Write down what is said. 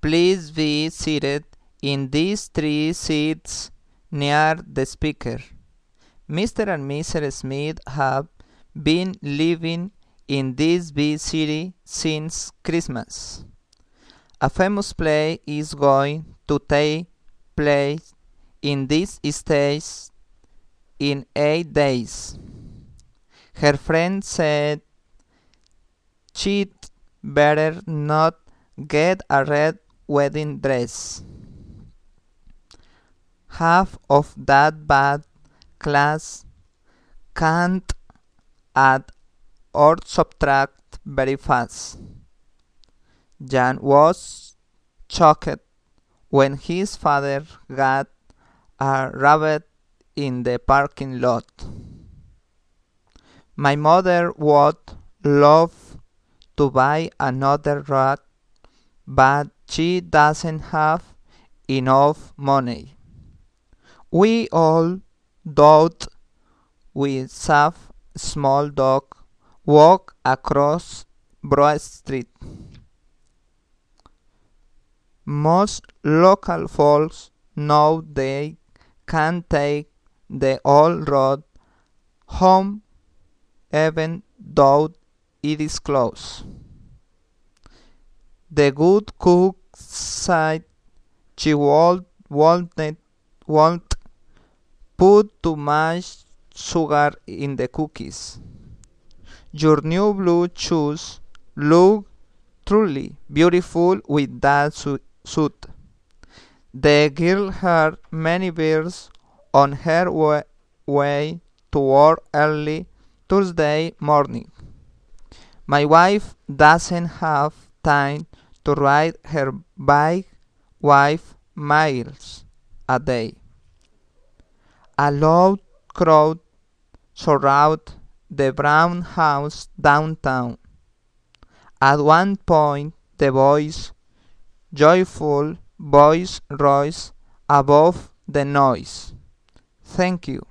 Please be seated in these 3 seats near the speaker. Mr. and Mrs. Smith have been living in this big city since Christmas. A famous play is going to take place in this stage in 8 days. Her friend said she'd better not get a red wedding dress. Half of that bad class can't add or subtract very fast. Jan was shocked when his father got a rabbit in the parking lot. My mother would love to buy another rat, but she doesn't have enough money. We all thought we saw a small dog walk across Broad Street. Most local folks know they can take the old road home even though it is closed. The good cook said she won't put too much sugar in the cookies. Your new blue shoes look truly beautiful with that suit. The girl had many beers on her way to work early Thursday morning. My wife doesn't have time to ride her bike 5 miles a day. A loud crowd surrounded the brown house downtown. At one point, the boy's joyful voice rose above the noise. "Thank you.